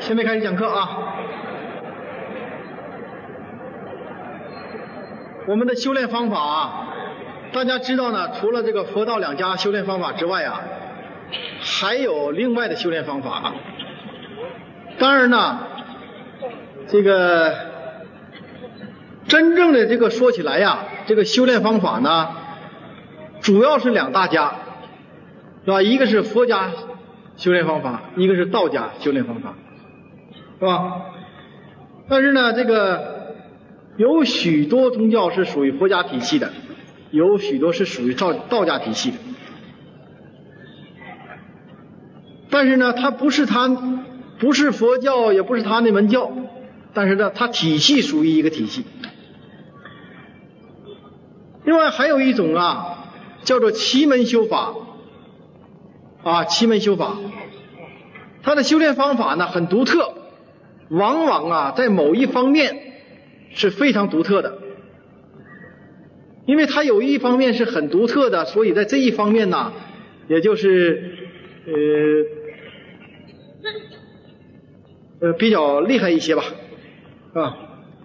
现在开始讲课啊。我们的修炼方法啊，大家知道呢，除了这个佛道两家修炼方法之外啊，还有另外的修炼方法。当然呢，这个真正的这个说起来呀，这个修炼方法呢，主要是两大家，是吧？一个是佛家修炼方法，一个是道家修炼方法，是吧？但是呢，这个有许多宗教是属于佛家体系的，有许多是属于道家体系的。但是呢，它不是佛教，也不是他那门教，但是呢，它体系属于一个体系。另外还有一种啊，叫做奇门修法啊，奇门修法，它的修炼方法呢很独特，往往啊在某一方面是非常独特的。因为它有一方面是很独特的，所以在这一方面呢，也就是比较厉害一些吧，啊。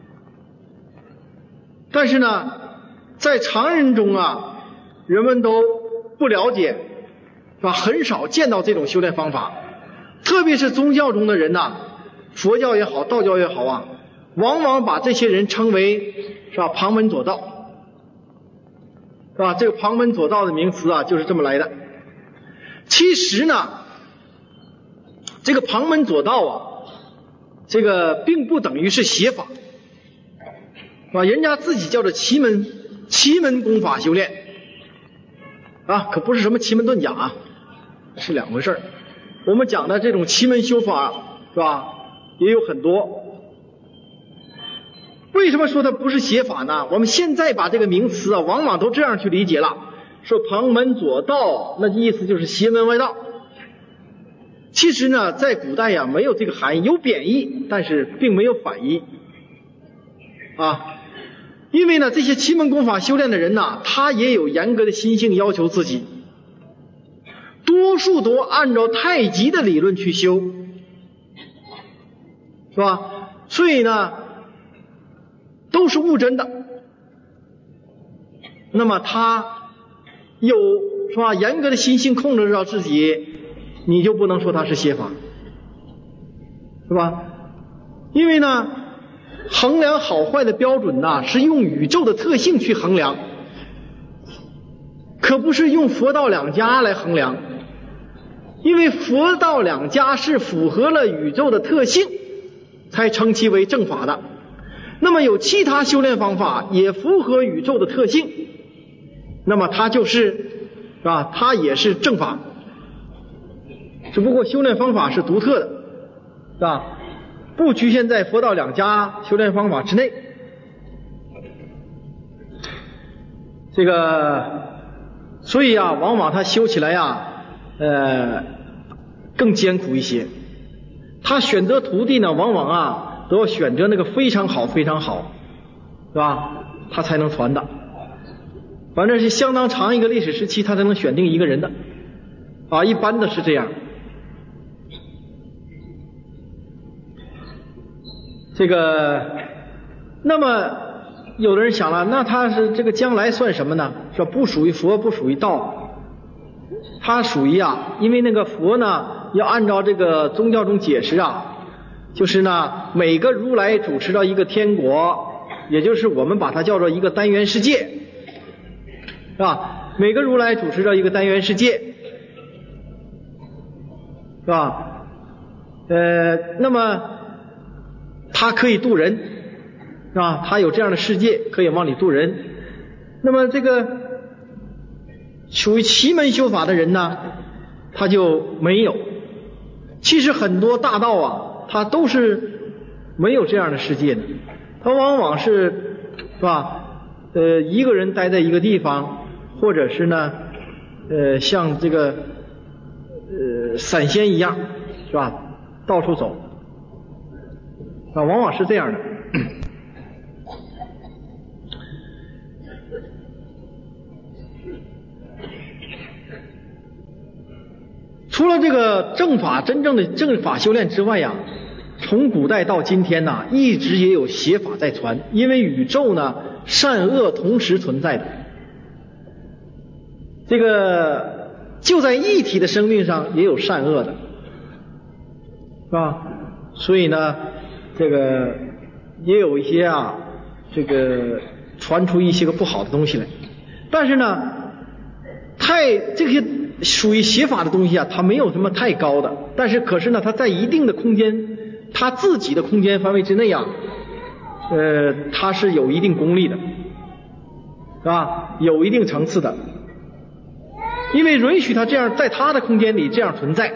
但是呢，在常人中啊，人们都不了解，是吧？很少见到这种修炼方法，特别是宗教中的人呐，佛教也好，道教也好啊，往往把这些人称为是吧旁门左道，是吧？这个旁门左道的名词啊，就是这么来的。其实呢，这个旁门左道啊，这个并不等于是邪法，是吧？人家自己叫做奇门功法修炼啊，可不是什么奇门遁甲啊，是两回事儿。我们讲的这种奇门修法，是吧？也有很多。为什么说它不是邪法呢？我们现在把这个名词啊，往往都这样去理解了，说旁门左道，那意思就是邪门歪道。其实呢，在古代呀，没有这个含义，有贬义，但是并没有反义啊。因为呢，这些奇门功法修炼的人呢，他也有严格的心性要求自己，多数都按照太极的理论去修，是吧？所以呢，都是悟真的。那么他有是吧严格的心性控制着自己，你就不能说他是邪法，是吧？因为呢，衡量好坏的标准呢，是用宇宙的特性去衡量，可不是用佛道两家来衡量。因为佛道两家是符合了宇宙的特性，才称其为正法的。那么有其他修炼方法也符合宇宙的特性，那么它就是吧，它也是正法，只不过修炼方法是独特的，是吧？不局限在佛道两家修炼方法之内。这个，所以啊，往往他修起来呀，更艰苦一些。他选择徒弟呢，往往啊都要选择那个非常好，非常好，是吧？他才能传的。反正是相当长一个历史时期，他才能选定一个人的啊，一般的是这样。这个，那么有的人想了，那他是这个将来算什么呢？说不属于佛，不属于道，他属于啊，因为那个佛呢，要按照这个宗教中解释啊，就是呢，每个如来主持到一个天国，也就是我们把它叫做一个单元世界，是吧？每个如来主持到一个单元世界，是吧？那么他可以渡人，是吧？他有这样的世界可以往里渡人。那么这个属于奇门修法的人呢，他就没有。其实很多大道啊，他都是没有这样的世界的，他往往是吧一个人待在一个地方，或者是呢像这个散仙一样，是吧？到处走啊，往往是这样的。除了这个正法真正的正法修炼之外呀， 从古代到今天呢，一直也有邪法在传，因为宇宙呢善恶同时存在的，这个就在一体的生命上也有善恶的，是吧？所以呢，这个也有一些这个传出一些个不好的东西来。但是呢，这些属于邪法的东西它没有什么太高的，但是可是呢，它在一定的空间，它自己的空间范围之内它是有一定功力的，是吧？有一定层次的，因为允许它这样在它的空间里这样存在。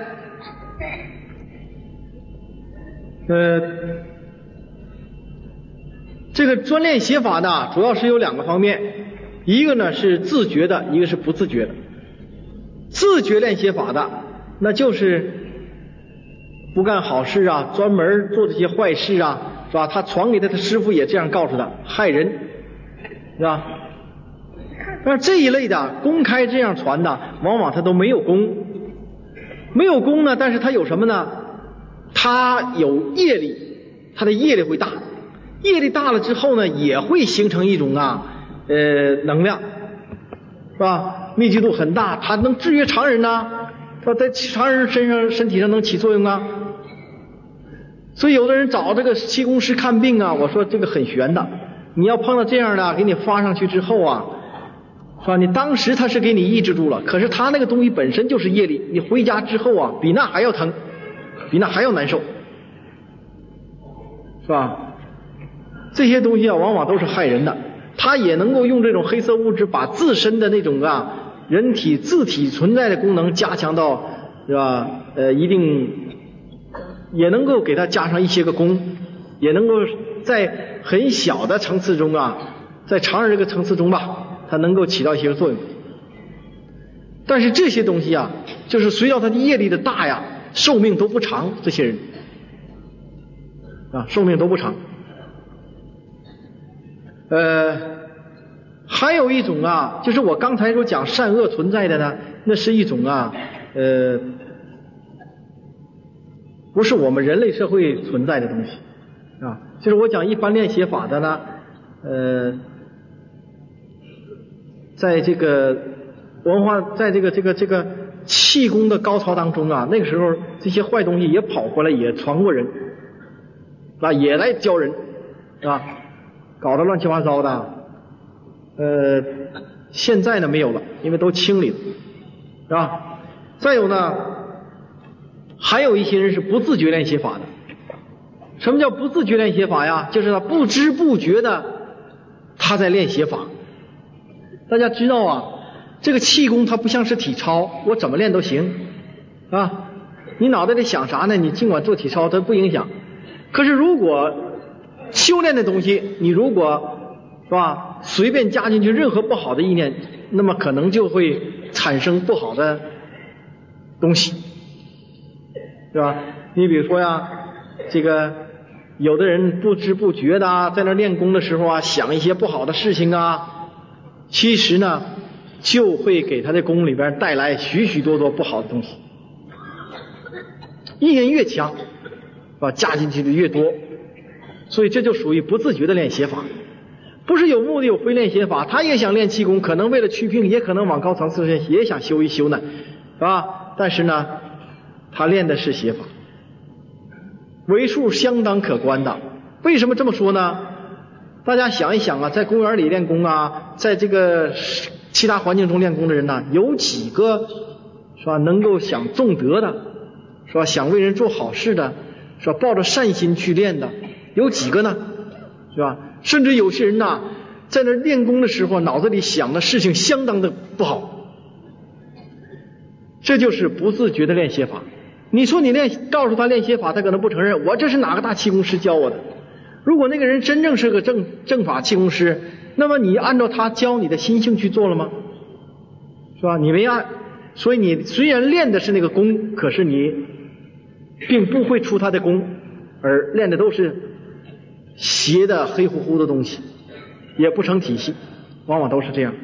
这个专练邪法呢，主要是有2个方面，一个呢是自觉的，一个是不自觉的。自觉练邪法的，那就是不干好事专门做这些坏事是吧？他传给他的师傅也这样告诉他，害人，是吧？但是这一类的公开这样传的，往往他都没有功，没有功呢，但是他有什么呢？他有业力，他的业力会大，业力大了之后呢，也会形成一种能量，是吧？密集度很大，它能制约常人它在常人身体上能起作用所以有的人找这个气功师看病我说这个很玄的，你要碰到这样的给你发上去之后是吧？你当时他是给你抑制住了，可是他那个东西本身就是业力，你回家之后比那还要疼，比那还要难受，是吧？这些东西往往都是害人的，他也能够用这种黑色物质把自身的那种人体自体存在的功能加强到，是吧？一定也能够给它加上一些个功，也能够在很小的层次中在常人这个层次中它能够起到一些个作用。但是这些东西就是随着它的业力的大寿命都不长，这些人寿命都不长。还有一种就是我刚才说讲善恶存在的呢，那是一种不是我们人类社会存在的东西就是我讲一般练邪法的呢，在这个文化，在这个气功的高潮当中那个时候这些坏东西也跑过来，也传过人也来教人搞得乱七八糟的。现在呢没有了，因为都清理了，是吧？再有呢，还有一些人是不自觉练邪法的。什么叫不自觉练邪法呀？就是他不知不觉的他在练邪法。大家知道这个气功它不像是体操，我怎么练都行你脑袋里想啥呢？你尽管做体操，它不影响。可是如果修炼的东西，你如果是吧随便加进去任何不好的意念，那么可能就会产生不好的东西，是吧？你比如说这个有的人不知不觉的在那练功的时候想一些不好的事情其实呢就会给他的功里边带来许许多多不好的东西。意念越强加进去的越多，所以这就属于不自觉的练邪法。不是有目的有非练邪法，他也想练气功，可能为了祛病，也可能往高层次也想修一修呢，是吧？但是呢他练的是邪法，为数相当可观的。为什么这么说呢？大家想一想在公园里练功在这个其他环境中练功的人有几个是吧能够想重德的，是吧想为人做好事的，是吧抱着善心去练的，有几个呢？是吧？甚至有些人在那练功的时候脑子里想的事情相当的不好，这就是不自觉的练邪法。你说你告诉他练邪法，他可能不承认，我这是哪个大气功师教我的。如果那个人真正是个正法气功师，那么你按照他教你的心性去做了吗？是吧？你没按，所以你虽然练的是那个功，可是你并不会出他的功，而练的都是邪的黑乎乎的东西，也不成体系，往往都是这样。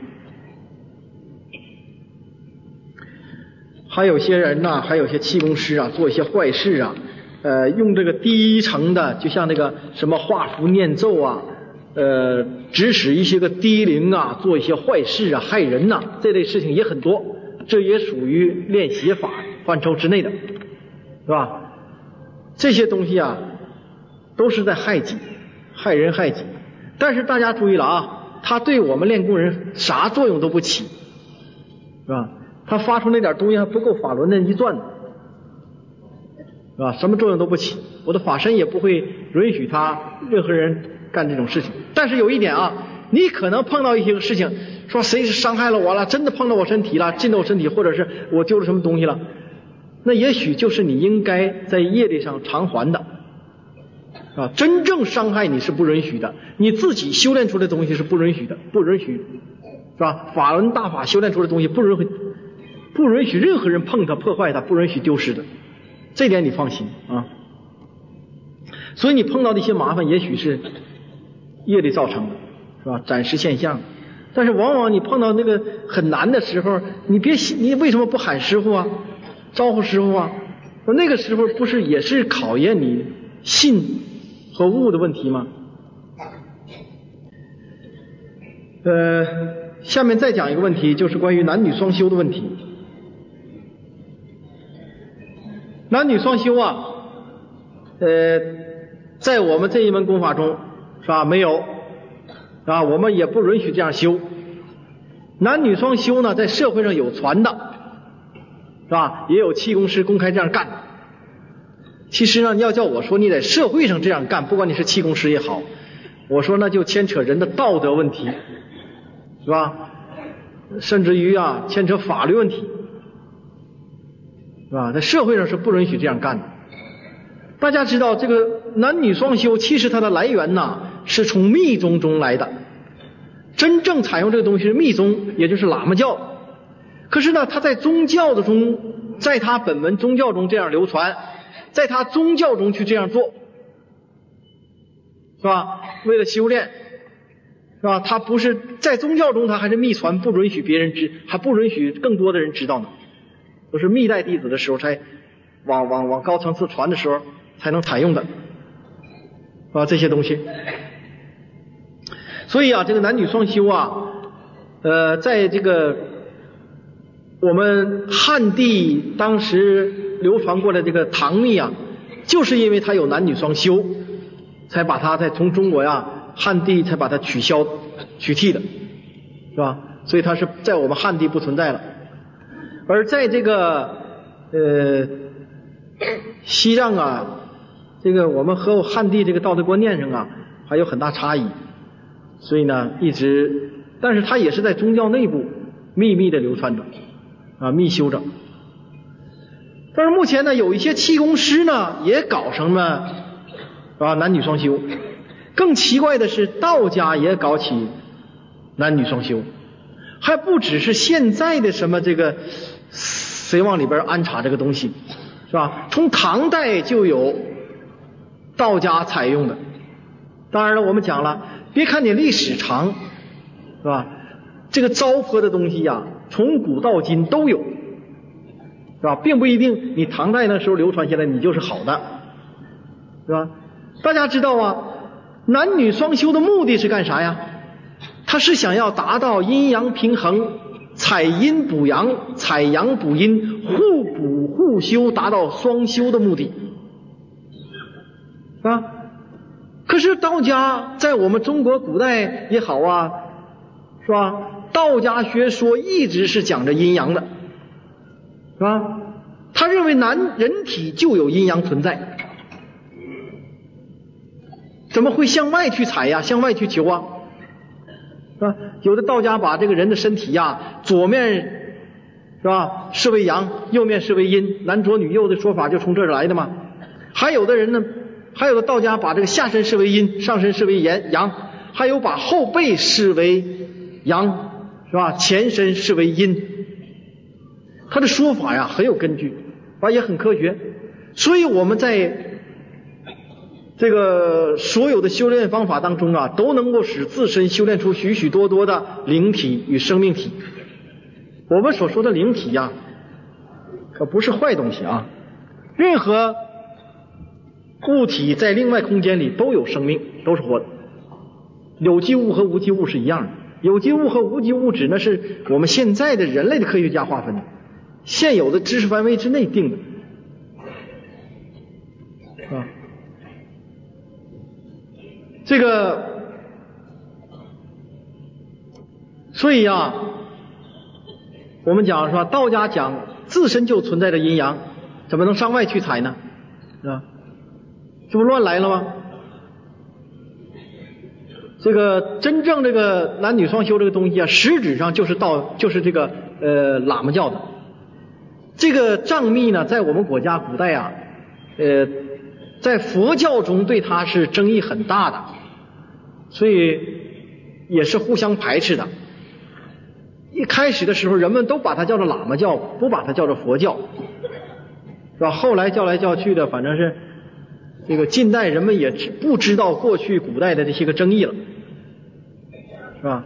还有些人还有些气功师做一些坏事用这个低层的，就像那个什么画符念咒啊，指使一些个低灵啊，做一些坏事啊，害人呐，这类事情也很多，这也属于练邪法范畴之内的，是吧？这些东西啊，都是在害己，害人害己。但是大家注意了啊，它对我们练功人啥作用都不起，是吧？它发出那点东西还不够法轮的一转，是吧？什么作用都不起，我的法身也不会允许他任何人干这种事情。但是有一点啊，你可能碰到一些个事情，说谁是伤害了我了，真的碰到我身体了，进到我身体，或者是我丢了什么东西了，那也许就是你应该在业力上偿还的。啊，真正伤害你是不允许的，你自己修炼出来的东西是不允许的，不允许，是吧？法轮大法修炼出来的东西不允许任何人碰它、破坏它，不允许丢失的，这点你放心啊。所以你碰到的一些麻烦，也许是业力造成的，是吧？暂时现象。但是往往你碰到那个很难的时候，你为什么不喊师傅啊，招呼师傅啊？那个时候不是也是考验你信和悟的问题吗？下面再讲一个问题，就是关于男女双修的问题。男女双修啊，在我们这一门功法中，是吧？没有，啊，我们也不允许这样修。男女双修呢，在社会上有传的，是吧？也有气功师公开这样干。其实呢，你要叫我说你在社会上这样干，不管你是气功师也好，我说那就牵扯人的道德问题，是吧？甚至于啊，牵扯法律问题，是吧？在社会上是不允许这样干的。大家知道这个男女双修，其实它的来源呢是从密宗中来的。真正采用这个东西是密宗，也就是喇嘛教。可是呢，它在宗教的中，在它本门宗教中这样流传，在他宗教中去这样做，是吧？为了修炼，是吧？他不是在宗教中，他还是密传，不允许别人知，还不允许更多的人知道呢。都是密代弟子的时候才往高层次传的时候才能采用的，啊，这些东西。所以啊，这个男女双修啊，在这个我们汉地当时流传过的这个唐密啊，就是因为它有男女双修，才把它从中国呀汉地才把它取缔的，是吧？所以它是在我们汉地不存在了。而在这个西藏啊，这个我们和汉地这个道德观念上啊还有很大差异，所以呢但是它也是在宗教内部秘密的流传着啊，密修着。但是目前呢，有一些气功师呢也搞成了啊男女双修。更奇怪的是，道家也搞起男女双修，还不只是现在的什么这个谁往里边安插这个东西，是吧？从唐代就有道家采用的。当然了，我们讲了，别看你历史长，是吧？这个糟粕的东西呀，从古到今都有，是吧？并不一定你唐代那时候流传下来你就是好的，是吧？大家知道啊，男女双修的目的是干啥呀？他是想要达到阴阳平衡，采阴补阳，采阳补阴，互补互修，达到双修的目的，啊。可是道家在我们中国古代也好啊，是吧？道家学说一直是讲着阴阳的，是吧？他认为人体就有阴阳存在，怎么会向外去采呀，向外去求啊？是吧？有的道家把这个人的身体呀，左面是吧视为阳，右面视为阴，男左女右的说法就从这儿来的嘛。还有的道家把这个下身视为阴，上身视为阳，还有把后背视为阳，是吧？前身视为阴。他的说法呀很有根据，也很科学。所以我们在这个所有的修炼方法当中啊，都能够使自身修炼出许许多多的灵体与生命体。我们所说的灵体呀，可不是坏东西啊。任何物体在另外空间里都有生命，都是活的。有机物和无机物是一样的，有机物和无机物质那是我们现在的人类的科学家划分的，现有的知识范围之内定的。这个，所以啊，我们讲说道家讲自身就存在着阴阳，怎么能上外去采呢？是吧？这不乱来了吗？这个真正这个男女双修这个东西啊，实质上就是这个喇嘛教的。这个藏密呢，在我们国家古代啊，在佛教中对它是争议很大的，所以也是互相排斥的。一开始的时候，人们都把它叫做喇嘛教，不把它叫做佛教，是吧？后来叫来叫去的，反正是这个近代人们也不知道过去古代的这些个争议了，是吧？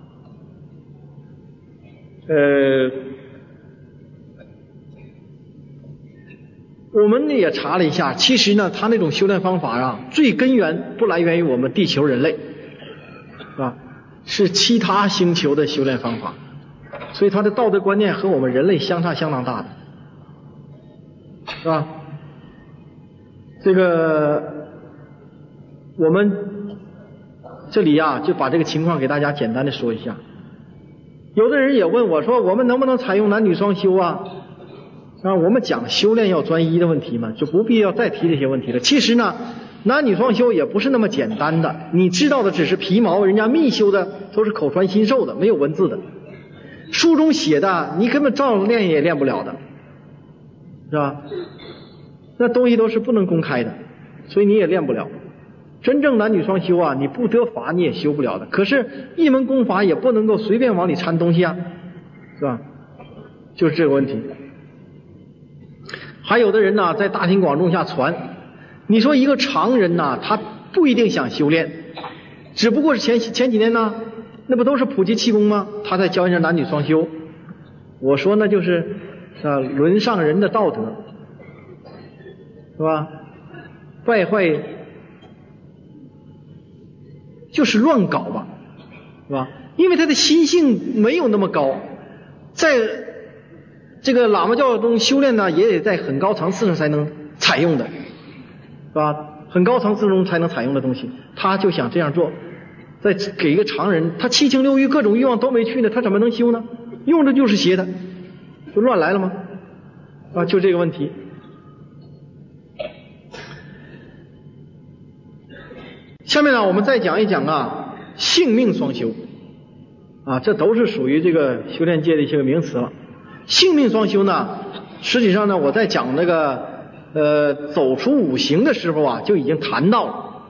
我们呢也查了一下，其实呢，他那种修炼方法啊，最根源不来源于我们地球人类，是吧？是其他星球的修炼方法，所以他的道德观念和我们人类相差相当大的，是吧？这个我们这里啊，就把这个情况给大家简单的说一下。有的人也问我说，我们能不能采用男女双修啊？我们讲修炼要专一的问题嘛，就不必要再提这些问题了。其实呢，男女双修也不是那么简单的，你知道的只是皮毛，人家密修的都是口传心授的，没有文字的，书中写的你根本照练也练不了的，是吧？那东西都是不能公开的，所以你也练不了。真正男女双修啊，你不得法你也修不了的。可是，一门功法也不能够随便往里掺东西啊，是吧？就是这个问题。还有的人呢，在大庭广众下传，你说一个常人呢，他不一定想修炼，只不过是前几年呢，那不都是普及气功吗？他在教人家男女双修，我说那就是沦丧人的道德，是吧？败坏，就是乱搞吧，是吧？因为他的心性没有那么高，在这个喇嘛教中修炼呢，也得在很高层次上才能采用的，是吧？很高层次中才能采用的东西，他就想这样做。再给一个常人，他七情六欲各种欲望都没去呢，他怎么能修呢？用的就是邪的，就乱来了吗？就这个问题。下面呢，我们再讲一讲啊，性命双修这都是属于这个修炼界的一些个名词了。性命双修呢，实际上呢，我在讲那个走出五行的时候啊，就已经谈到了，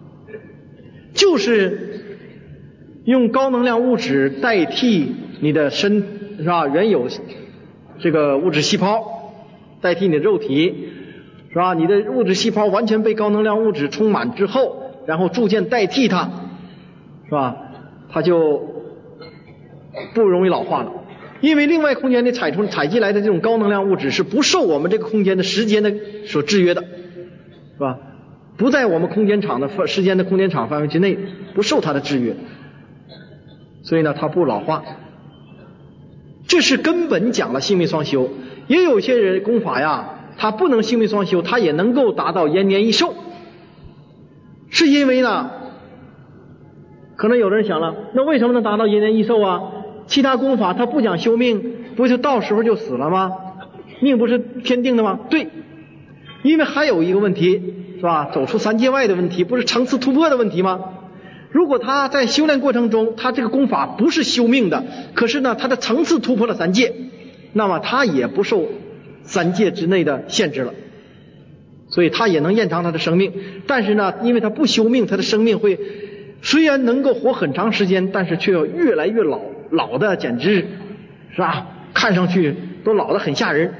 就是用高能量物质代替你的是吧？原有这个物质细胞代替你的肉体，是吧？你的物质细胞完全被高能量物质充满之后，然后逐渐代替它，是吧？它就不容易老化了。因为另外空间里采集来的这种高能量物质是不受我们这个空间的时间的所制约的，是吧？不在我们空间场的时间的空间场范围之内，不受它的制约，所以呢，它不老化。这是根本讲了性命双修。也有些人功法呀，他不能性命双修，他也能够达到延年益寿，是因为呢，可能有人想了，那为什么能达到延年益寿啊？其他功法它不讲修命，不就到时候就死了吗？命不是天定的吗？对，因为还有一个问题，是吧？走出三界外的问题，不是层次突破的问题吗？如果他在修炼过程中，他这个功法不是修命的，可是呢，他的层次突破了三界，那么他也不受三界之内的限制了，所以他也能延长他的生命。但是呢，因为他不修命，他的生命会虽然能够活很长时间，但是却要越来越老的简直是吧？看上去都老得很吓人，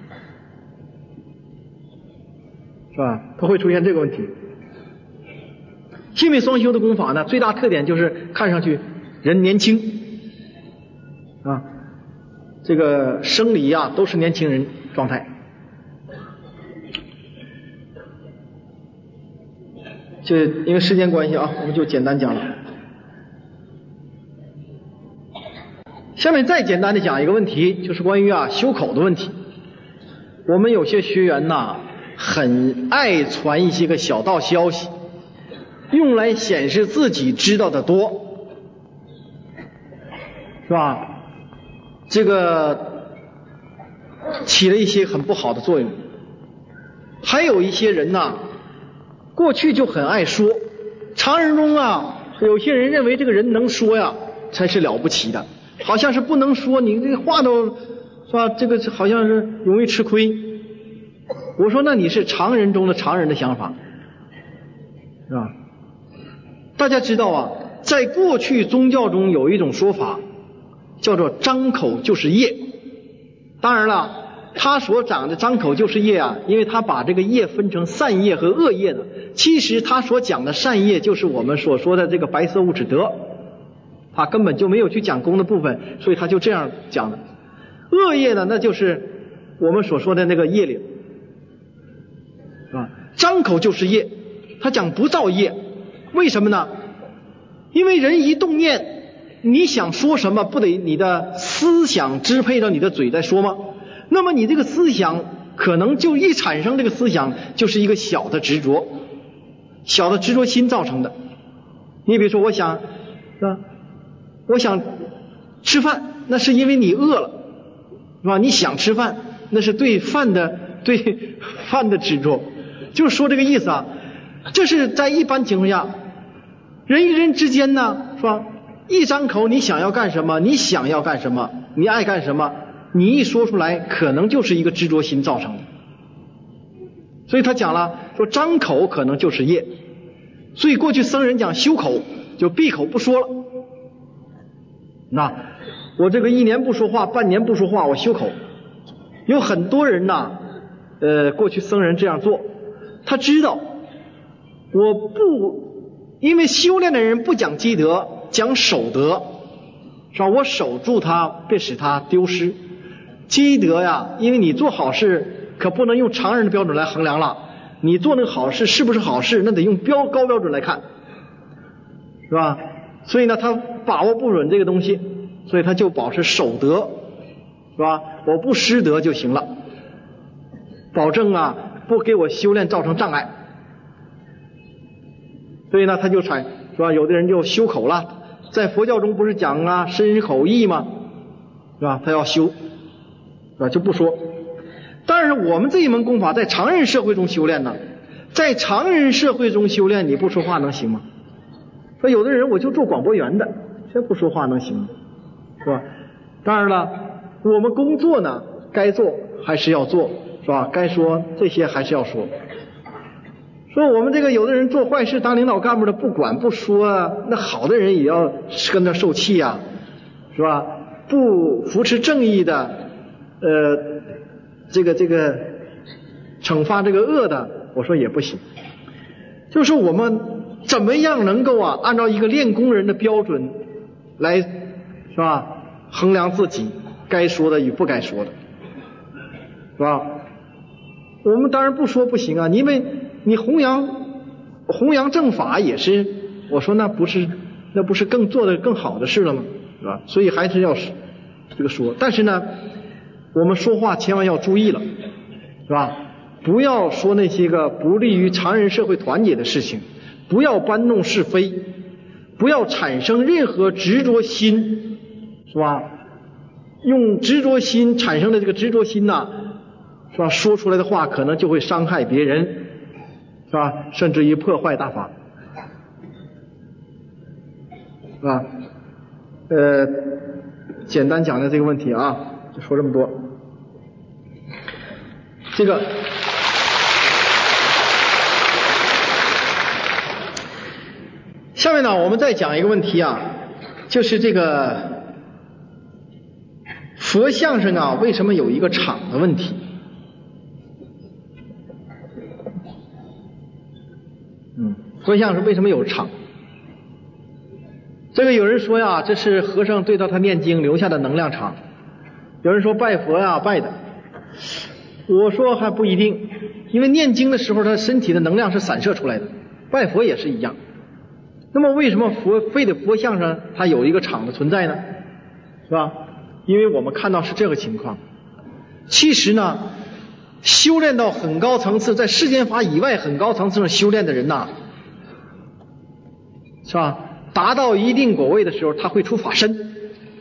是吧？它会出现这个问题。性命双修的功法呢，最大特点就是看上去人年轻这个生理都是年轻人状态。 就因为时间关系啊，我们就简单讲了。下面再简单的讲一个问题，就是关于修口的问题。我们有些学员很爱传一些个小道消息，用来显示自己知道的多，是吧？这个起了一些很不好的作用。还有一些人过去就很爱说，常人中有些人认为这个人能说才是了不起的，好像是不能说，你这个话都是吧，这个好像是容易吃亏。我说那你是常人中的常人的想法，是吧？大家知道在过去宗教中有一种说法叫做张口就是业。当然了，他所讲的张口就是业因为他把这个业分成善业和恶业的，其实他所讲的善业就是我们所说的这个白色物质德，他根本就没有去讲功的部分，所以他就这样讲的。恶业呢，那就是我们所说的那个业力，是吧？张口就是业，他讲不造业，为什么呢？因为人一动念，你想说什么，不得你的思想支配着你的嘴在说吗？那么你这个思想可能就一产生这个思想，就是一个小的执着，小的执着心造成的。你比如说我想，是吧？我想吃饭，那是因为你饿了，是吧？你想吃饭，那是对饭的执着，就是说这个意思这是在一般情况下，人与人之间呢，是吧？一张口你想要干什么，你想要干什么，你爱干什么，你一说出来，可能就是一个执着心造成的。所以他讲了，说张口可能就是业。所以过去僧人讲修口，就闭口不说了。那我这个1年不说话，半年不说话，我修口。有很多人过去僧人这样做，他知道因为修炼的人不讲积德，讲守德，是吧？我守住它，别使它丢失。积德因为你做好事可不能用常人的标准来衡量了，你做那个好事是不是好事，那得用高标准来看，是吧？所以呢，他把握不准这个东西，所以他就保持守德，是吧？我不失德就行了，保证不给我修炼造成障碍。所以呢，他就是吧？有的人就修口了，在佛教中不是讲身口意吗？是吧？他要修，是吧？就不说。但是我们这一门功法在常人社会中修炼呢，在常人社会中修炼，你不说话能行吗？说有的人我就做广播员的，这不说话能行吗？是吧？当然了，我们工作呢，该做还是要做，是吧？该说这些还是要说。说我们这个有的人做坏事，当领导干部的不管不说那好的人也要跟着受气是吧？不扶持正义的这个惩罚这个恶的，我说也不行。就是说我们怎么样能够按照一个练功人的标准来，是吧？衡量自己该说的与不该说的，是吧？我们当然不说不行因为你弘扬正法也是，我说那不是更做的更好的事了吗？是吧？所以还是要这个说，但是呢，我们说话千万要注意了，是吧？不要说那些个不利于常人社会团结的事情，不要搬弄是非，不要产生任何执着心，是吧？用执着心产生的这个执着心是吧？说出来的话可能就会伤害别人，是吧？甚至于破坏大法，是吧？简单讲的这个问题就说这么多。这个下面呢，我们再讲一个问题就是这个佛像上为什么有一个场的问题？佛像是为什么有场？这个有人说这是和尚对照他念经留下的能量场，有人说拜佛拜的，我说还不一定，因为念经的时候他身体的能量是散射出来的， 拜佛也是一样。那么为什么非得佛像上它有一个场的存在呢？是吧？因为我们看到是这个情况。其实呢，修炼到很高层次，在世间法以外很高层次上修炼的人呐，是吧？达到一定果位的时候，他会出法身。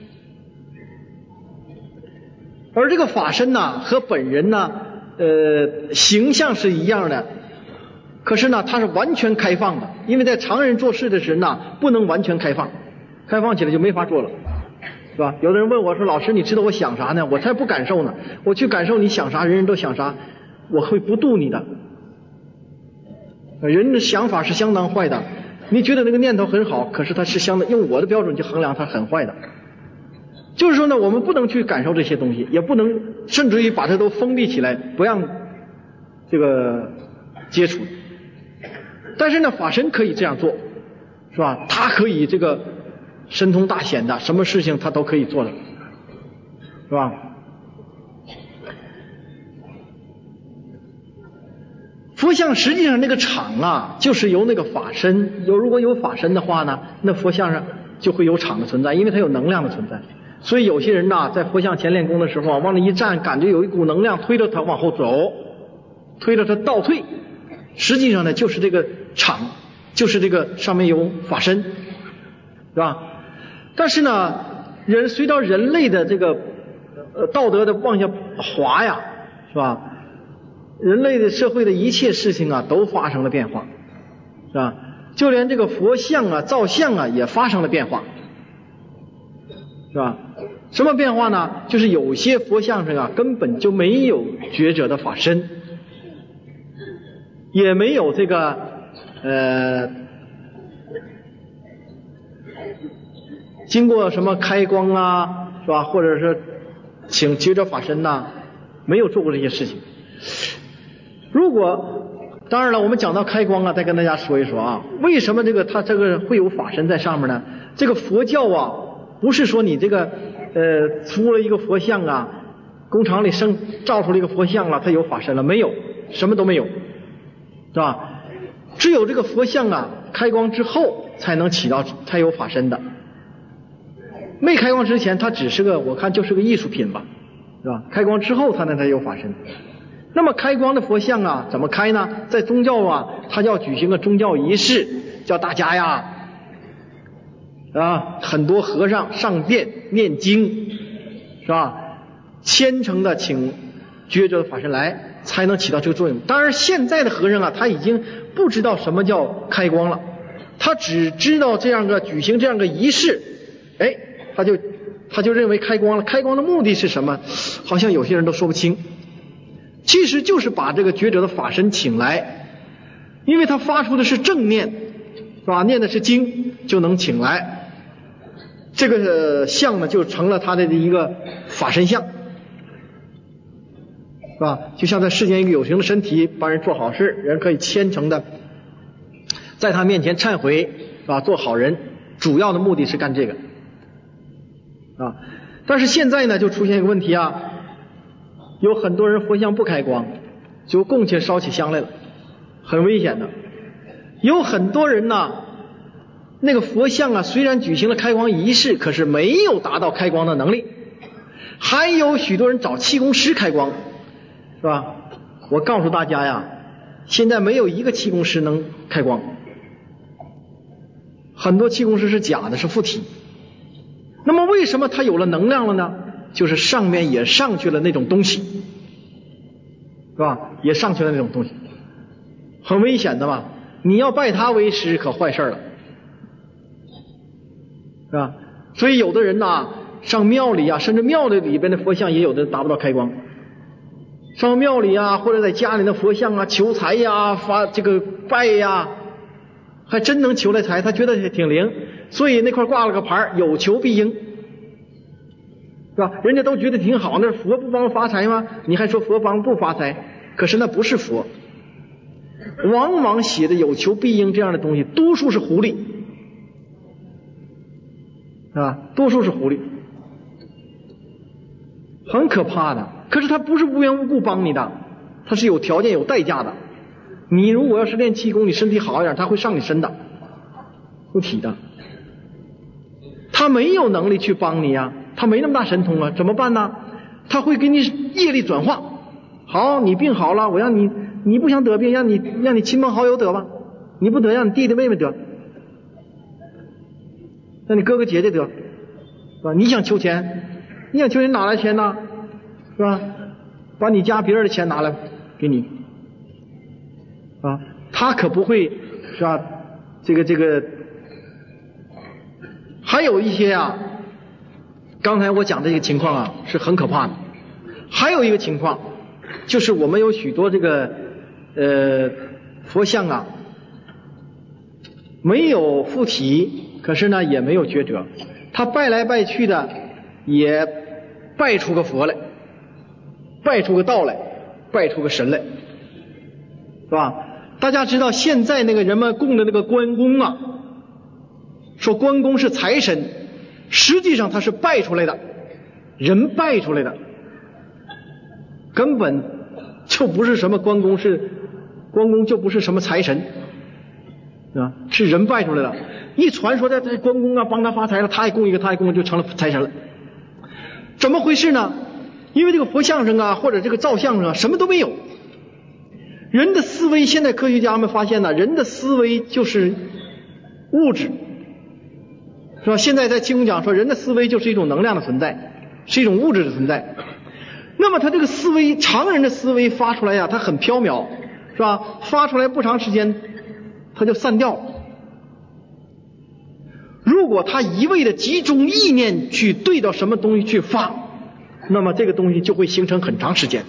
而这个法身呢，和本人呢，形象是一样的，可是呢，它是完全开放的。因为在常人做事的时候呢，不能完全开放，开放起来就没法做了，是吧？有的人问我说：“老师，你知道我想啥呢？”我才不感受呢，我去感受你想啥，人人都想啥，我会不度你的。人的想法是相当坏的，你觉得那个念头很好，可是它是相当用我的标准去衡量，它很坏的。就是说呢，我们不能去感受这些东西，也不能甚至于把它都封闭起来，不让这个接触。但是呢，法身可以这样做，是吧？他可以这个神通大显的，什么事情他都可以做的，是吧？佛像实际上那个场啊，就是由那个法身，如果有法身的话呢，那佛像上就会有场的存在，因为它有能量的存在。所以有些人呐，在佛像前练功的时候啊，往那一站，感觉有一股能量推着他往后走，推着他倒退。实际上呢，就是这个场，就是这个上面有法身，是吧？但是呢，随着人类的这个道德的往下滑呀，是吧？人类的社会的一切事情啊，都发生了变化，是吧？就连这个佛像啊、造像啊，也发生了变化，是吧？什么变化呢？就是有些佛像上啊，根本就没有觉者的法身，也没有这个经过什么开光啊，是吧？或者是请觉者法身呐，没有做过这些事情。如果当然了，我们讲到开光啊，再跟大家说一说啊，为什么它这个会有法身在上面呢？这个佛教啊，不是说你这个出了一个佛像啊，工厂里造出了一个佛像了，它有法身了，没有，什么都没有，是吧？只有这个佛像啊开光之后才能才有法身的，没开光之前它只是我看就是个艺术品吧，是吧？开光之后才有法身。那么开光的佛像啊怎么开呢？在宗教啊，它要举行个宗教仪式，叫大家呀很多和尚上殿念经，是吧？虔诚的请觉者的法身来，才能起到这个作用。当然现在的和尚啊，他已经不知道什么叫开光了，他只知道这样举行这样个仪式，他就认为开光了。开光的目的是什么？好像有些人都说不清。其实就是把这个觉者的法身请来，因为他发出的是正念，是吧？念的是经，就能请来。这个像呢，就成了他的一个法身像，是吧？就像在世间一个有形的身体，帮人做好事，人可以虔诚的在他面前忏悔，是吧？做好人，主要的目的是干这个啊。但是现在呢，就出现一个问题啊。有很多人佛像不开光，就供起烧起香来了，很危险的。有很多人呢，那个佛像啊，虽然举行了开光仪式，可是没有达到开光的能力。还有许多人找气功师开光，是吧？我告诉大家呀，现在没有一个气功师能开光，很多气功师是假的，是附体。那么为什么他有了能量了呢？就是上面也上去了那种东西，是吧？也上去了那种东西，很危险的吧？你要拜他为师，可坏事了，是吧？所以有的人呐，上庙里啊，甚至庙里边的佛像也有的达不到开光。上庙里啊，或者在家里的佛像啊，求财呀，拜呀，还真能求来财，他觉得挺灵，所以那块挂了个牌，有求必应。是吧？人家都觉得挺好，那佛不帮发财吗？你还说佛帮不发财？可是那不是佛，往往写的有求必应这样的东西，多数是狐狸，是吧？多数是狐狸，很可怕的。可是他不是无缘无故帮你的，他是有条件有代价的。 你如果要是练气功，你身体好一点，他会上你身的，护体的。他没有能力去帮你啊，他没那么大神通啊，怎么办呢？他会给你业力转化。好，你病好了，我让你不想得病，让你亲朋好友得吧，你不得让你弟弟妹妹得，让你哥哥姐姐得，是吧？你想求钱哪来钱呢？是吧？把你家别人的钱拿来给你啊，他可不会，是吧？这个还有一些啊，刚才我讲的这个情况啊是很可怕的。还有一个情况就是我们有许多这个佛像啊没有附体，可是呢也没有觉者，他拜来拜去的也拜出个佛来，拜出个道来，拜出个神来，是吧？大家知道现在那个人们供的那个关公啊，说关公是财神，实际上他是拜出来的，人拜出来的，根本就不是什么关公就不是什么财神啊，是人拜出来的。一传说这关公啊帮他发财了，他也供一个，他也供就成了财神了。怎么回事呢？因为这个佛像上啊或者这个造像上啊什么都没有。人的思维，现在科学家们发现呢，人的思维就是物质，是吧？现在在气功讲说人的思维就是一种能量的存在，是一种物质的存在。那么他这个思维，常人的思维发出来呀，他很缥缈，是吧？发出来不长时间他就散掉了。如果他一味的集中意念去对到什么东西去发，那么这个东西就会形成很长时间。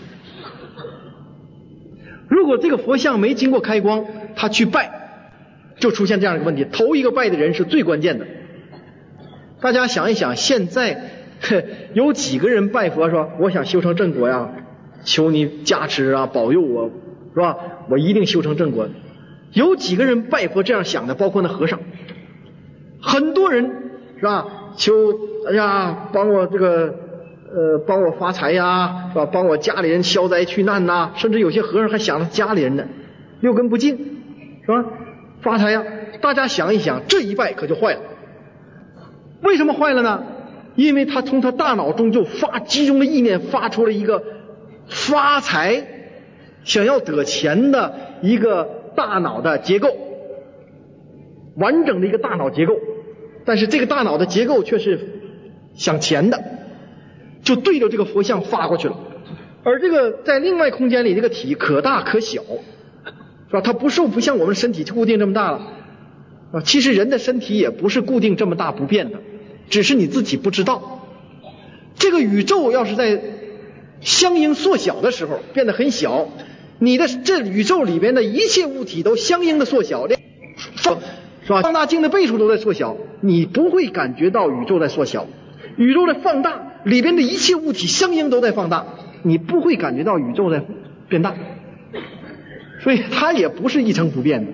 如果这个佛像没经过开光，他去拜，就出现这样一个问题。头一个拜的人是最关键的。大家想一想，现在有几个人拜佛说我想修成正果呀，求你加持啊，保佑我，是吧？我一定修成正果。有几个人拜佛这样想的？包括那和尚。很多人是吧？求哎呀，帮我这个帮我发财呀，是吧？帮我家里人消灾去难呐，甚至有些和尚还想着家里人呢，六根不净，是吧？发财呀！大家想一想，这一拜可就坏了。为什么坏了呢？因为他从他大脑中就集中了意念，发出了一个发财、想要得钱的一个大脑的结构，完整的一个大脑结构。但是这个大脑的结构却是想钱的，就对着这个佛像发过去了。而这个在另外空间里，这个体可大可小，是吧？它不像我们身体固定这么大了啊。其实人的身体也不是固定这么大不变的，只是你自己不知道。这个宇宙要是在相应缩小的时候变得很小，你的这宇宙里边的一切物体都相应的缩小，是吧？放大镜的倍数都在缩小，你不会感觉到宇宙在缩小。宇宙在放大，里边的一切物体相应都在放大，你不会感觉到宇宙在变大，所以它也不是一成不变的。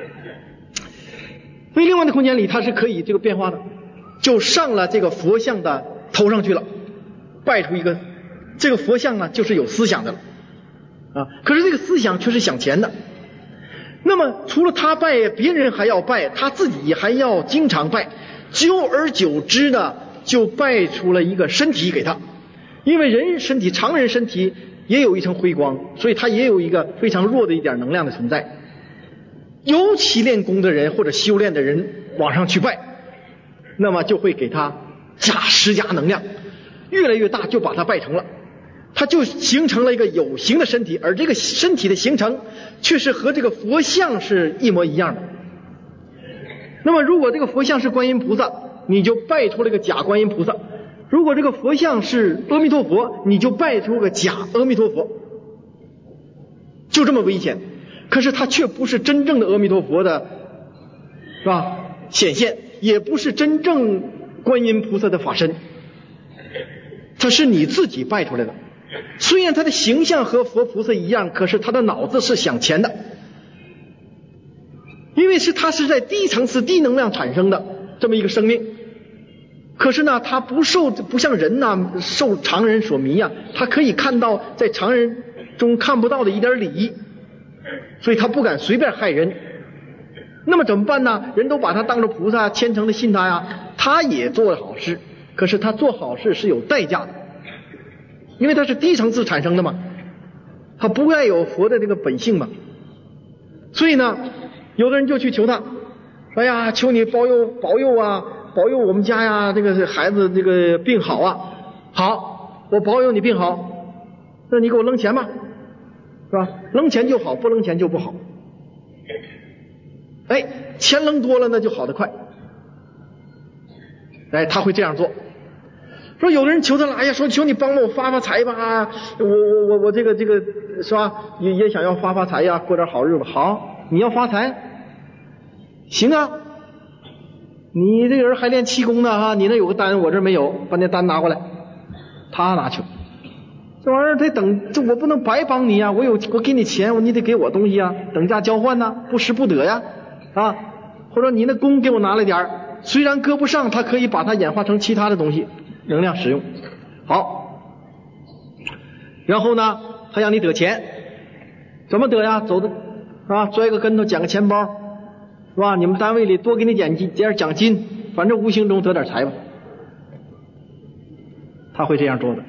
所以另外的空间里它是可以这个变化的，就上了这个佛像的头上去了，拜出一个这个佛像呢就是有思想的了啊，可是这个思想却是想钱的。那么除了他拜，别人还要拜，他自己还要经常拜，久而久之呢就拜出了一个身体给他。因为人身体，常人身体也有一层辉光，所以他也有一个非常弱的一点能量的存在。尤其练功的人或者修炼的人往上去拜，那么就会给他施加能量，越来越大，就把它拜成了，它就形成了一个有形的身体。而这个身体的形成却是和这个佛像是一模一样的。那么如果这个佛像是观音菩萨，你就拜出了一个假观音菩萨；如果这个佛像是阿弥陀佛，你就拜出个假阿弥陀佛，就这么危险。可是它却不是真正的阿弥陀佛的，是吧？显现，也不是真正观音菩萨的法身，它是你自己拜出来的。虽然他的形象和佛菩萨一样，可是他的脑子是想钱的，因为他是在低层次低能量产生的这么一个生命。可是呢，他不像人呐，受常人所迷啊，他可以看到在常人中看不到的一点礼仪， 所以他不敢随便害人。那么怎么办呢？人都把他当作菩萨，虔诚的信他呀，他也做了好事，可是他做好事是有代价的，因为他是低层次产生的嘛，他不该有佛的这个本性嘛。所以呢，有的人就去求他，哎呀，求你保佑啊，保佑我们家呀，这个孩子这个病好啊。好，我保佑你病好，那你给我扔钱吧，是吧？扔钱就好，不扔钱就不好。哎，钱扔多了那就好得快。哎，他会这样做。说有的人求他了，哎呀，说求你帮我发发财吧，我这个是吧？也想要发财呀，过点好日子。好，你要发财，行啊。你这个人还练气功呢哈，你那有个单我这没有，把那单拿过来。他拿去，这玩意儿得等，这我不能白帮你呀，我给你钱，你得给我东西啊，等价交换呐，不失不得呀啊。或者你那功给我拿来点儿，虽然搁不上，他可以把它演化成其他的东西能量使用。好，然后呢，他让你得钱，怎么得呀？走的啊，摔个跟头，捡个钱包，是吧？你们单位里多给你点奖金，反正无形中得点财吧。他会这样做的。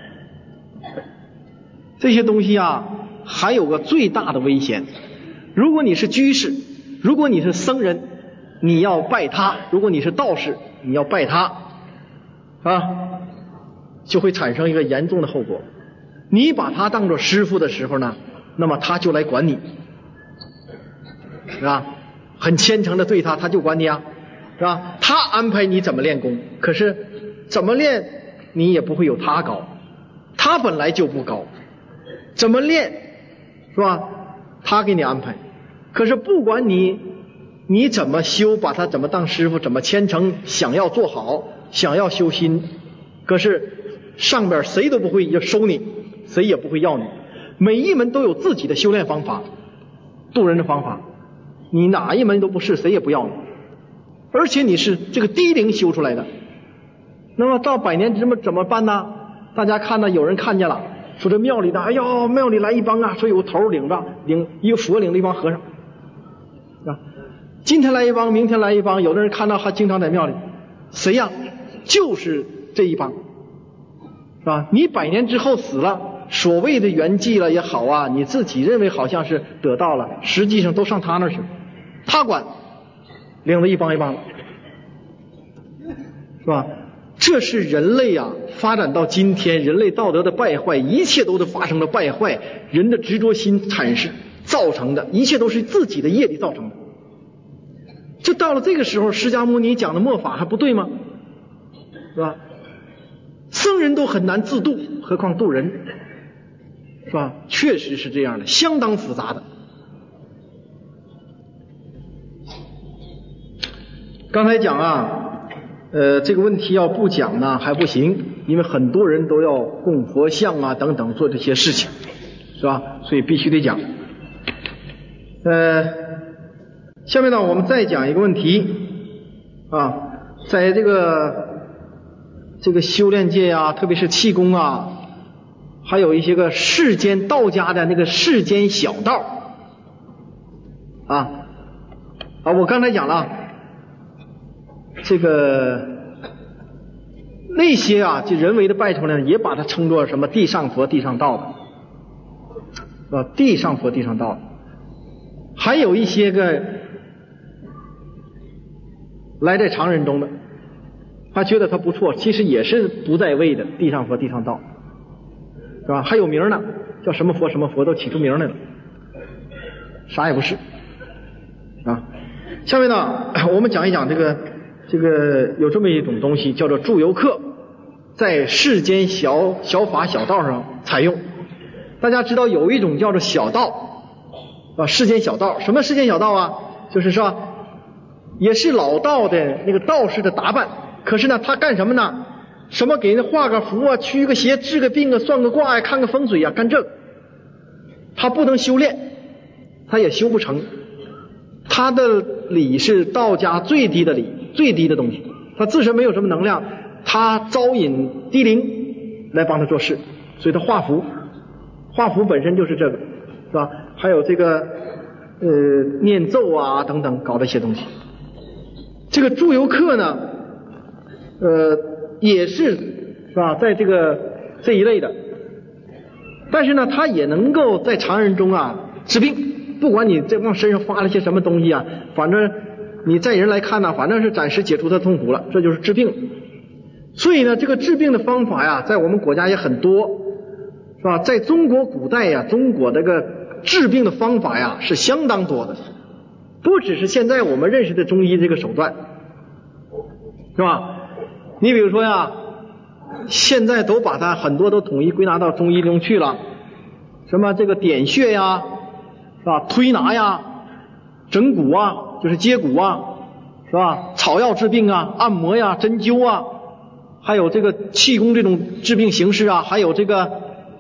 这些东西啊，还有个最大的危险。如果你是居士，如果你是僧人，你要拜他；如果你是道士，你要拜他啊，就会产生一个严重的后果。你把他当作师父的时候呢，那么他就来管你，是吧？很虔诚的对他，他就管你啊，是吧？他安排你怎么练功，可是怎么练你也不会有他高，他本来就不高，怎么练是吧？他给你安排。可是不管你怎么修，把他怎么当师傅，怎么虔诚，想要做好，想要修心，可是上边谁都不会要收你，谁也不会要你。每一门都有自己的修炼方法，渡人的方法，你哪一门都不是，谁也不要你。而且你是这个低龄修出来的，那么到百年怎么办呢？大家看到有人看见了，说这庙里的，哎呦，庙里来一帮啊，说有个头领一个佛领了一帮和尚啊，今天来一帮，明天来一帮，有的人看到还经常在庙里，谁呀？就是这一帮，是吧？你百年之后死了，所谓的圆寂了也好啊，你自己认为好像是得到了，实际上都上他那儿去，他管，领了一帮一帮的，是吧？这是人类啊发展到今天，人类道德的败坏，一切都是发生了败坏，人的执着心产生造成的，一切都是自己的业力造成的。就到了这个时候，释迦牟尼讲的末法还不对吗？是吧？僧人都很难自度，何况度人，是吧？确实是这样的，相当复杂的。刚才讲啊，这个问题要不讲呢还不行，因为很多人都要供佛像啊等等做这些事情，是吧？所以必须得讲。下面呢我们再讲一个问题啊，在这个修炼界啊，特别是气功啊，还有一些个世间道家的那个世间小道啊，我刚才讲了这个那些啊，就人为的拜出来也把它称作什么地上佛地上道的，是吧？地上佛地上道的，还有一些个来在常人中的，他觉得他不错，其实也是不在位的地上佛地上道，是吧？还有名呢，叫什么佛什么佛，都起出名来了，啥也不是啊。下面呢我们讲一讲这个有这么一种东西叫做助游客，在世间小法小道上采用。大家知道有一种叫做小道啊，世间小道。什么世间小道啊？就是说也是老道的那个道士的打扮，可是呢他干什么呢？什么给人画个符啊，驱个邪，治个病啊，算个卦呀，看个风水啊，干这个。他不能修炼，他也修不成。他的理是道家最低的理，最低的东西，他自身没有什么能量，他招引低灵来帮他做事，所以他画符本身就是这个，是吧？ 还有这个念咒啊等等搞的一些东西。这个祝由克呢也是吧，在这一类的，但是呢他也能够在常人中啊治病，不管你这往身上发了些什么东西啊，反正你在人来看呢，反正是暂时解除他痛苦了，这就是治病。所以呢这个治病的方法呀在我们国家也很多，是吧？在中国古代呀，中国这个治病的方法呀是相当多的，不只是现在我们认识的中医这个手段，是吧？你比如说呀，现在都把它很多都统一归纳到中医中去了，什么这个点穴呀，是吧？推拿呀，整骨啊，就是接骨啊，是吧？草药治病啊，按摩呀，针灸啊，还有这个气功这种治病形式啊，还有这个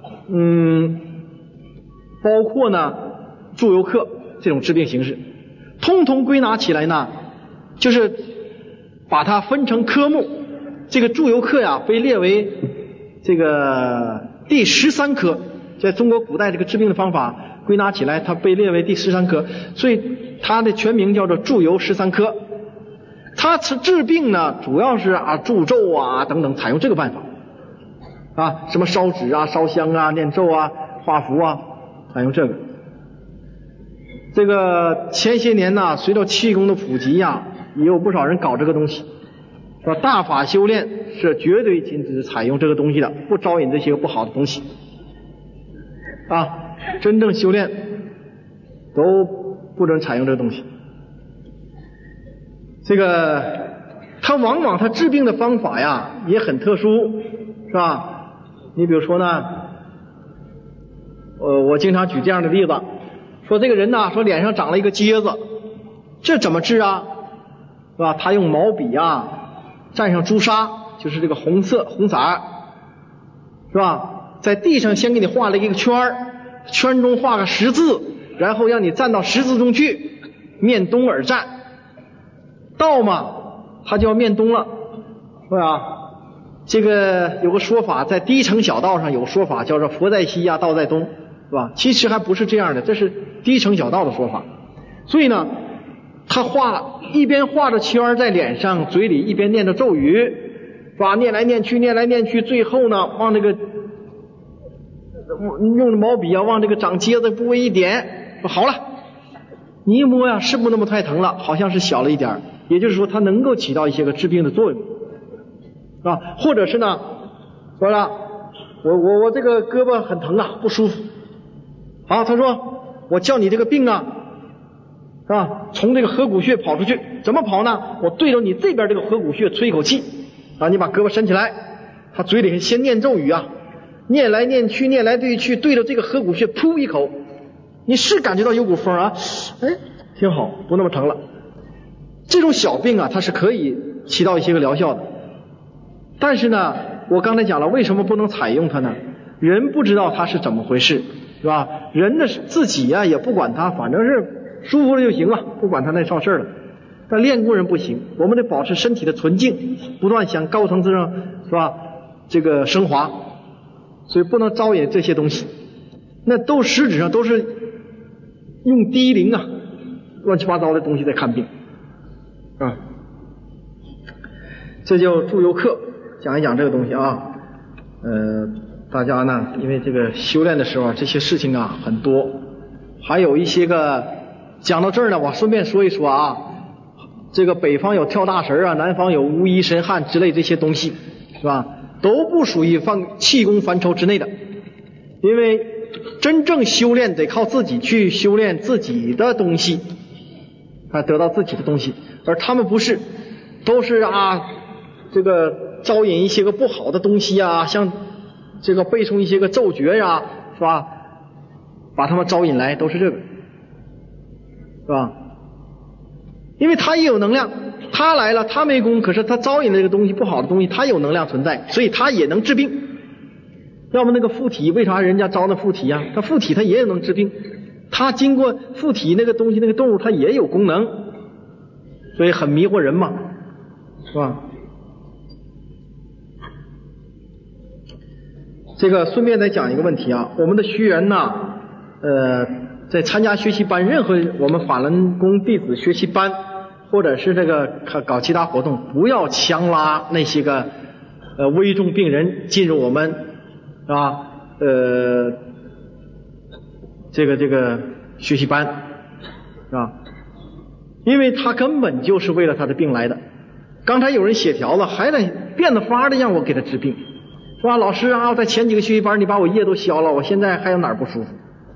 包括呢祝由克这种治病形式，通通归纳起来呢，就是把它分成科目。这个祝由克呀被列为这个第13科，在中国古代这个治病的方法归纳起来，它被列为第13科，所以它的全名叫做祝由13科。它治病呢主要是祝咒啊等等，采用这个办法什么烧纸啊、烧香啊、念咒啊、画符啊，采用这个。这个前些年呢随着气功的普及呀，也有不少人搞这个东西，说大法修炼是绝对禁止采用这个东西的，不招引这些不好的东西真正修炼都不准采用这个东西。这个它往往它治病的方法呀也很特殊，是吧？你比如说呢我经常举这样的例子，说这个人呢说脸上长了一个疖子，这怎么治啊？是吧？他用毛笔蘸上朱砂，就是这个红色是吧？在地上先给你画了一个圈，圈中画个十字，然后让你站到十字中去，面东而站。道嘛他就要面东了，是吧？这个有个说法，在低层小道上有个说法叫做佛在西呀道在东，是吧？其实还不是这样的，这是低层小道的说法。所以呢他一边画着圈在脸上，嘴里一边念着咒语，是吧？念来念去，最后呢往这个用着毛笔往这个长疖子部位一点，说好了，你一摸呀是不那么太疼了，好像是小了一点，也就是说它能够起到一些个治病的作用或者是呢说了我这个胳膊很疼不舒服，好，他说我叫你这个病是吧？从这个合谷穴跑出去，怎么跑呢？我对着你这边这个合谷穴吹一口气你把胳膊伸起来，他嘴里先念咒语念来念去，对着这个合谷穴噗一口，你是感觉到有股风挺好，不那么疼了。这种小病它是可以起到一些个疗效的，但是呢我刚才讲了为什么不能采用它呢？人不知道它是怎么回事，是吧？人的自己也不管它，反正是舒服了就行了，不管他那少事了。但练功人不行，我们得保持身体的纯净，不断向高层次上是吧这个升华，所以不能招引这些东西，那都实质上都是用低灵乱七八糟的东西在看病这就祝由克讲一讲这个东西大家呢因为这个修炼的时候这些事情很多，还有一些个讲到这儿呢，我顺便说一说这个北方有跳大神南方有巫医神汉之类这些东西，是吧？都不属于气功范畴之内的，因为真正修炼得靠自己去修炼自己的东西得到自己的东西，而他们不是，都是这个招引一些个不好的东西像这个背诵一些个咒诀是吧？把他们招引来，都是这个。是吧？因为他也有能量，他来了他没功，可是他招引了这个东西不好的东西，他有能量存在，所以他也能治病。要不那个附体为啥人家招那附体他附体他也能治病，他经过附体那个东西那个动物他也有功能，所以很迷惑人嘛，是吧？这个顺便再讲一个问题我们的学员在参加学习班，任何我们法轮功弟子学习班，或者是这个搞其他活动，不要强拉那些个危重病人进入我们这个学习班因为他根本就是为了他的病来的。刚才有人写条子，还得变着法的让我给他治病，是吧？老师啊，在前几个学习班你把我业都消了，我现在还有哪儿不舒服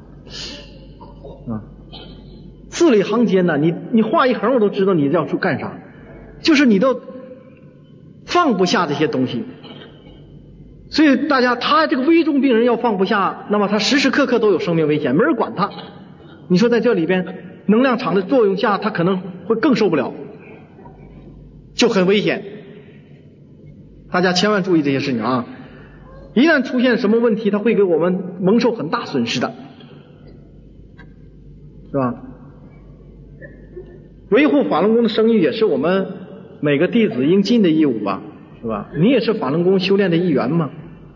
字里行间呢，你画一横我都知道你要去干啥，就是你都放不下这些东西。所以大家，他这个危重病人要放不下，那么他时时刻刻都有生命危险，没人管他。你说在这里边能量场的作用下，他可能会更受不了，就很危险。大家千万注意这些事情啊！一旦出现什么问题，他会给我们蒙受很大损失的，是吧？维护法轮功的声誉也是我们每个弟子应尽的义务吧，是吧？你也是法轮功修炼的一员嘛。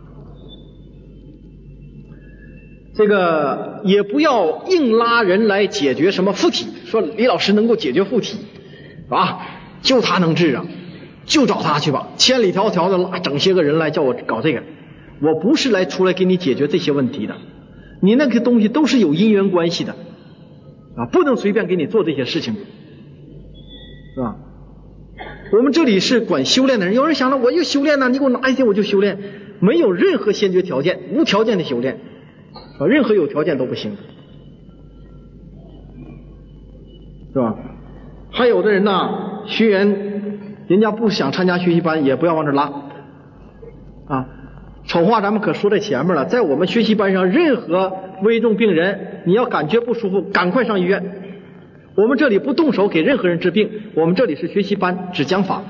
这个也不要硬拉人来解决什么附体，说李老师能够解决附体就他能治啊，就找他去吧，千里迢迢的拉整些个人来叫我搞这个。我不是出来给你解决这些问题的，你那个东西都是有因缘关系的不能随便给你做这些事情，是吧？我们这里是管修炼的人，有人想了，我又修炼呢，你给我拿一天我就修炼，没有任何先决条件，无条件的修炼任何有条件都不行，是吧？还有的人呢，学员人家不想参加学习班，也不要往这拉丑话咱们可说在前面了，在我们学习班上，任何危重病人你要感觉不舒服，赶快上医院。我们这里不动手给任何人治病，我们这里是学习班，只讲法。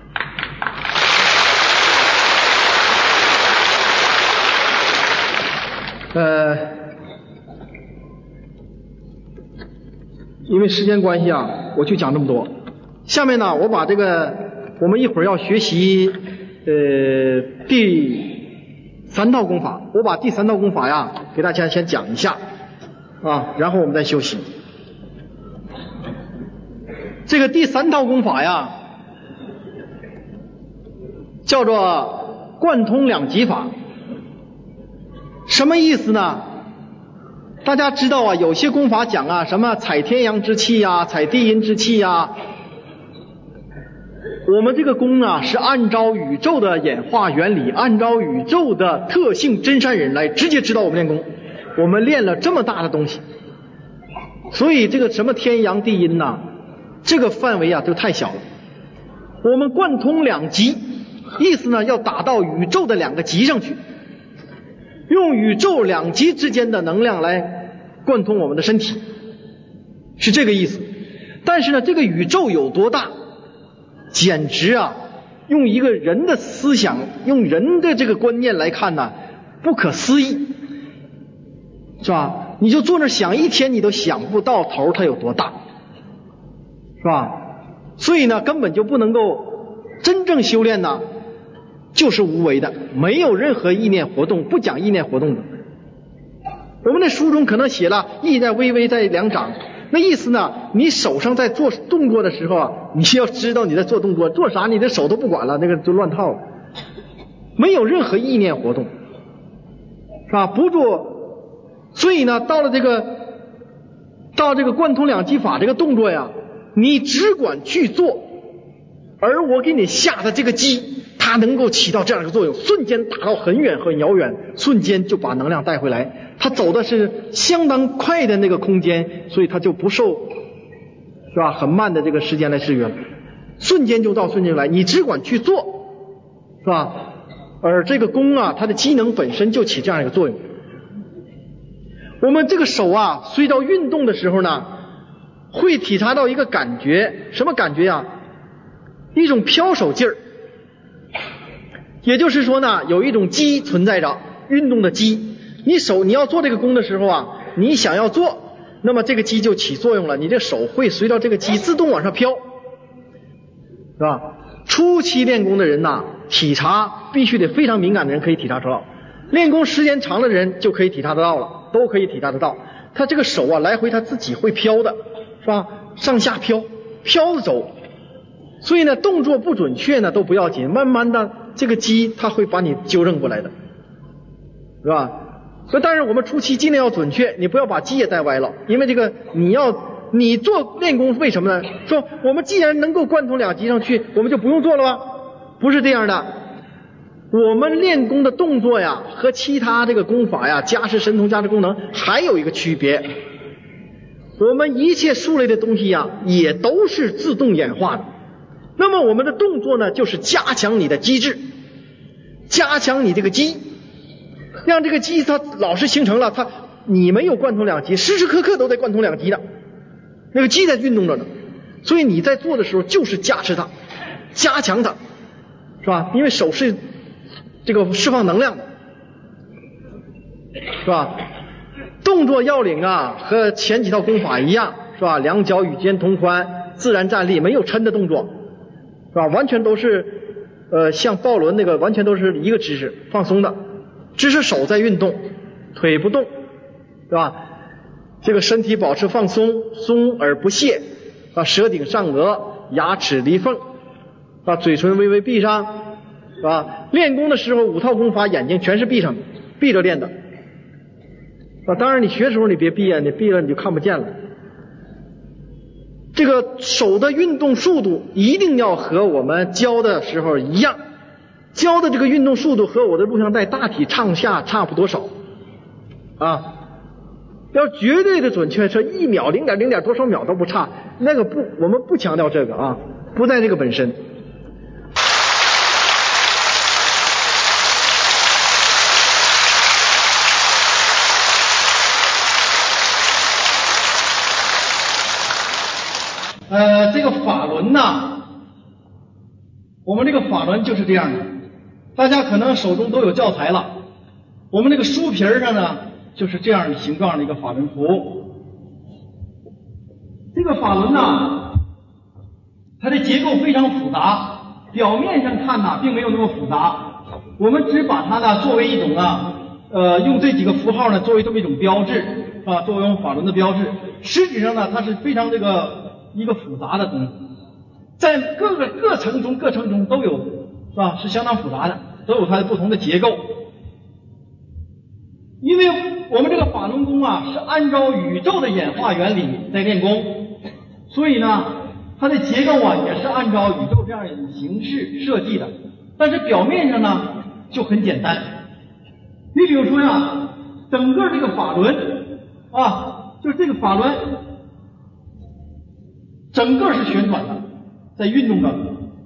因为时间关系我就讲这么多。下面呢，我把这个我们一会儿要学习第3套功法，我把第3套功法给大家先讲一下然后我们再休息。这个第3套功法叫做贯通两极法，什么意思呢？大家知道有些功法讲什么采天阳之气采地阴之气我们这个功是按照宇宙的演化原理，按照宇宙的特性真善人来直接指导我们练功。我们练了这么大的东西，所以这个什么天阳地阴这个范围就太小了。我们贯通两极，意思呢要打到宇宙的2个极上去，用宇宙2极之间的能量来贯通我们的身体，是这个意思。但是呢，这个宇宙有多大，简直用一个人的思想，用人的这个观念来看不可思议，是吧？你就坐那想一天，你都想不到头它有多大，是吧？所以呢，根本就不能够真正修炼就是无为的，没有任何意念活动，不讲意念活动的。我们的书中可能写了意在微微在两掌，那意思呢，你手上在做动作的时候你要知道你在做动作，做啥你的手都不管了，那个就乱套了，没有任何意念活动，是吧？不做。所以呢，到这个贯通两极法这个动作你只管去做，而我给你下的这个机，它能够起到这样一个作用，瞬间打到很远很遥远，瞬间就把能量带回来。它走的是相当快的那个空间，所以它就不受，是吧？很慢的这个时间来制约了，瞬间就到，瞬间就来，你只管去做，是吧？而这个功它的机能本身就起这样一个作用。我们这个手随着运动的时候呢，会体察到一个感觉，什么感觉一种飘手劲儿。也就是说呢，有一种机存在着，运动的机。你要做这个功的时候你想要做，那么这个机就起作用了，你这手会随着这个机自动往上飘，是吧？初期练功的人体察必须得非常敏感的人可以体察得到，练功时间长的人就可以体察得到了，都可以体察得到。 他这个手啊来回他自己会飘的，是吧？上下飘，飘着走。所以呢，动作不准确呢都不要紧，慢慢的这个鸡它会把你纠正过来的，是吧？所以当然我们初期尽量要准确，你不要把鸡也带歪了，因为这个你做练功为什么呢？说我们既然能够贯通两极上去，我们就不用做了吗？不是这样的。我们练功的动作呀和其他这个功法呀，家式神通家式功能还有一个区别，我们一切术类的东西呀也都是自动演化的。那么我们的动作呢，就是加强你的机制，加强你这个机，让这个机它老是形成了，你没有贯通两极，时时刻刻都在贯通两极的，那个机在运动着呢，所以你在做的时候就是加持它，加强它，是吧？因为手是这个释放能量的，是吧？动作要领啊和前几套功法一样，是吧？两脚与肩同宽，自然站立，没有抻的动作，是吧？完全都是像抱轮那个完全都是一个姿势，放松的，只是手在运动，腿不动，是吧？这个身体保持放松，松而不懈，啊，舌顶上颚，牙齿离缝，把嘴唇微微闭上，是吧？练功的时候五套功法眼睛全是闭上的，闭着练的，啊，当然你学的时候你别闭眼，你闭了你就看不见了。这个手的运动速度一定要和我们教的时候一样，教的这个运动速度和我的录像带大体上下差不多少啊。要绝对的准确，说1秒0点多少秒都不差，那个不，我们不强调这个啊，不在这个本身。这个法轮呐，我们这个法轮就是这样的，大家可能手中都有教材了，我们这个书皮上呢就是这样的形状的一个法轮图。这个法轮呐，它的结构非常复杂，表面上看呐并没有那么复杂，我们只把它呢作为一种用这几个符号呢作为这么一种标志啊，作为我们法轮的标志。实际上呢，它是非常一个复杂的东西，在各层中都有，是吧？是相当复杂的，都有它的不同的结构。因为我们这个法轮功啊是按照宇宙的演化原理在练功，所以呢它的结构啊也是按照宇宙这样一种形式设计的，但是表面上呢就很简单。你比如说呀，整个这个法轮啊，就是这个法轮整个是旋转的，在运动着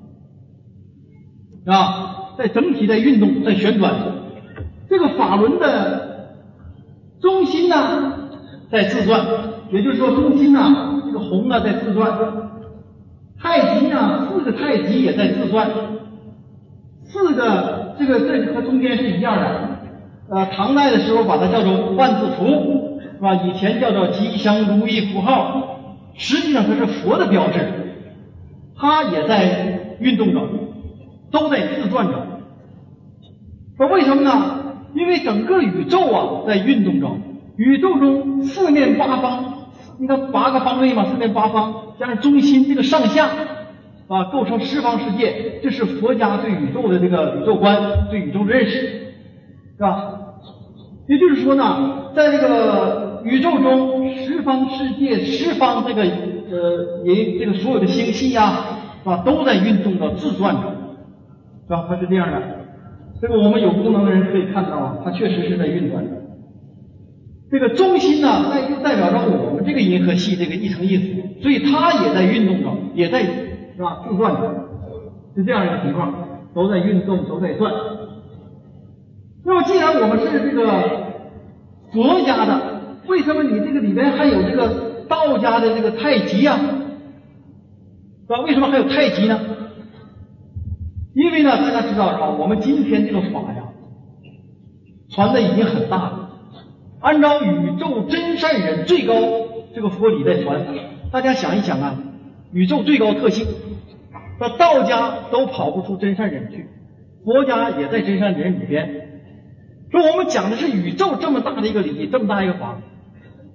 啊，在整体在运动，在旋转。这个法轮的中心呢在自转，也就是说中心呢这个红呢在自转，太极呢4个太极也在自转，4个这和中间是一样的。唐代的时候把它叫做万字符，是吧？以前叫做吉祥如意符号，实际上它是佛的标志，它也在运动着，都在自转着。说为什么呢？因为整个宇宙啊在运动着，宇宙中四面八方，你看8个方位嘛，四面八方加上中心这个上下啊，构成十方世界，这是佛家对宇宙的这个宇宙观，对宇宙的认识，是吧？也就是说呢，在这个宇宙中十方世界十方这个所有的星系呀，是吧，都在运动着自转着，是吧？它是这样的。这个我们有功能的人可以看到啊，它确实是在运转的。这个中心呢，就代表着我们这个银河系这个一层一组，所以它也在运动着，也在，是吧，自转着，是这样一个情况，都在运动，都在转。那么既然我们是这个佛家的，为什么你这个里边还有这个道家的这个太极啊？是吧？为什么还有太极呢？因为呢，大家知道是吧？我们今天这个法呀，传的已经很大了，按照宇宙真善忍最高这个佛理在传。大家想一想啊，宇宙最高特性，那道家都跑不出真善忍去，佛家也在真善忍里边。说我们讲的是宇宙这么大的一个理，这么大一个法，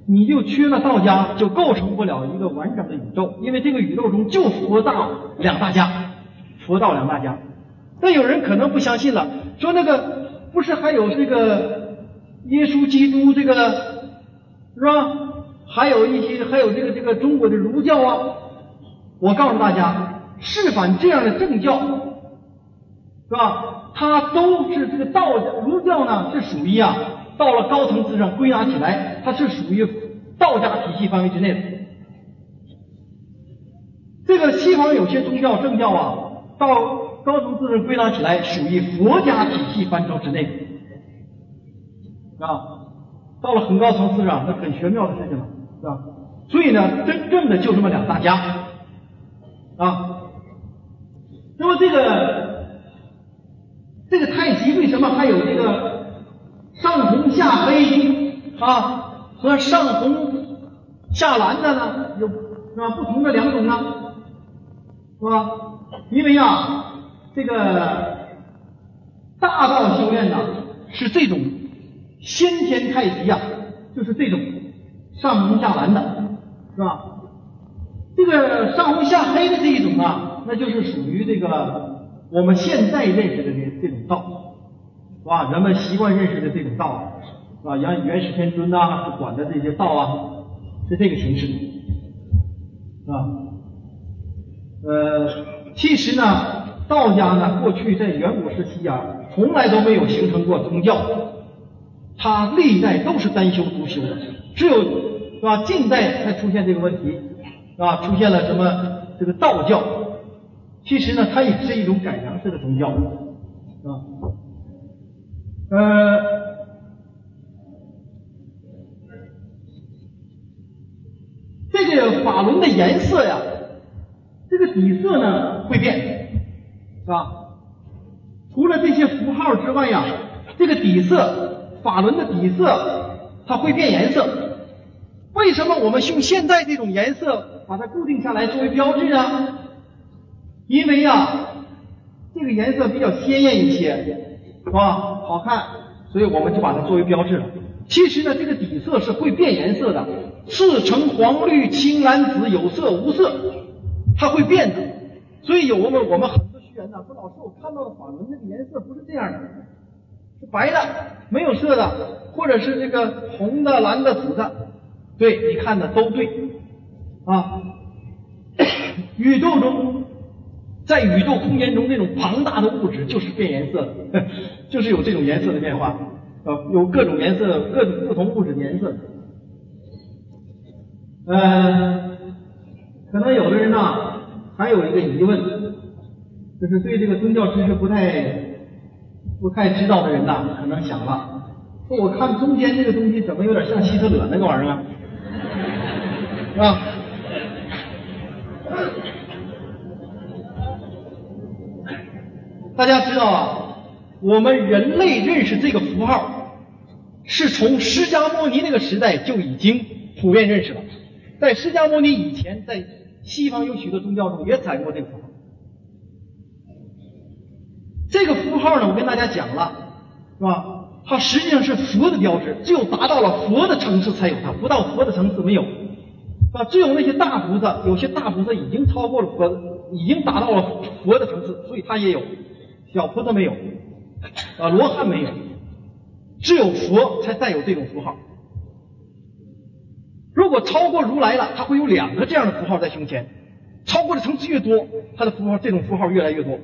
你就缺了道家，就构成不了一个完整的宇宙，因为这个宇宙中就佛道两大家，佛道两大家。但有人可能不相信了，说那个不是还有这个耶稣基督这个是吧？还有这个中国的儒教啊。我告诉大家，是凡这样的正教是吧？它都是这个道家儒教呢是属于到了高层次上归纳起来，它是属于道家体系范围之内的。这个西方有些宗教正教到高层次上归纳起来属于佛家体系范畴之内到了很高层次上，那很玄妙的事情了，是吧？所以呢，真正的就这么两大家那么这个太极为什么还有这个上红下黑和上红下蓝的呢？有是吧？不同的两种呢，是吧？因为这个大道修炼呢是这种先天太极就是这种上红下蓝的，是吧？这个上红下黑的这一种那就是属于这个我们现在认识的这种道，是吧？人们习惯认识的这种道是吧？元始天尊管的这些道是这个形式，是吧？其实呢，道家呢过去在远古时期从来都没有形成过宗教，它历代都是单修独修的，只有是吧近代才出现这个问题，是吧？出现了什么这个道教，其实呢它也是一种改良式的宗教，是吧？这个法轮的颜色这个底色呢会变，是吧？除了这些符号之外这个底色，法轮的底色它会变颜色。为什么我们用现在这种颜色把它固定下来作为标志呢？因为这个颜色比较鲜艳一些，是吧？好看，所以我们就把它作为标志了。其实呢，这个底色是会变颜色的，赤橙黄绿青蓝紫，有色无色，它会变的。所以我们很多学员说老师，我看到的法轮那个颜色不是这样的，是白的，没有色的，或者是这个红的、蓝的、紫的。对，你看的都对宇宙中，在宇宙空间中那种庞大的物质就是变颜色的，就是有这种颜色的变化，有各种颜色，各种不同物质的颜色。可能有的人还有一个疑问，就是对这个宗教知识不太知道的人可能想了，说我看中间这个东西怎么有点像希特勒那个玩意儿大家知道我们人类认识这个符号是从释迦牟尼那个时代就已经普遍认识了。在释迦牟尼以前，在西方有许多宗教中也采用过这个符号。这个符号呢，我跟大家讲了，是吧？它实际上是佛的标志，只有达到了佛的层次才有它，不到佛的层次没有。只有那些大菩萨，有些大菩萨已经超过了佛，已经达到了佛的层次，所以他也有。小菩萨没有，罗汉没有，只有佛才带有这种符号。如果超过如来了，他会有2个这样的符号在胸前，超过的层次越多，他的符号这种符号越来越多，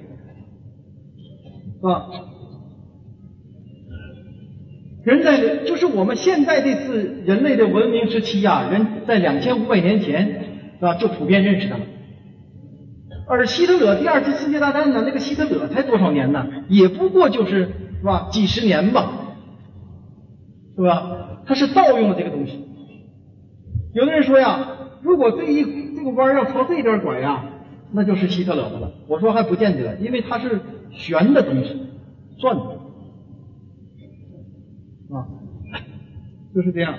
就是我们现在这次人类的文明时期人在2500年前就普遍认识的了。而希特勒第2次世界大战呢，那个希特勒才多少年呢？也不过就是是吧几十年吧，是吧？他是盗用了这个东西。有的人说如果这个弯要朝这边拐那就是希特勒的了。我说还不见得，因为它是旋的东西，转的就是这样。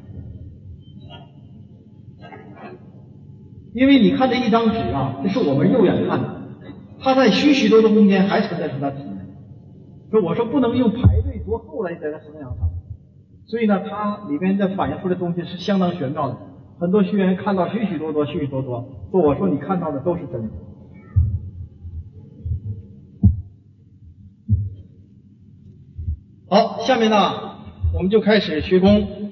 因为你看这一张纸这是我们肉眼看的，它在许许多多空间还存在出它体验。我说不能用排队多厚来在它衡量它， 所以呢，它里边的反映出的东西是相当玄妙的。很多学员看到许许多多，说我说你看到的都是真的。好，下面呢，我们就开始学功。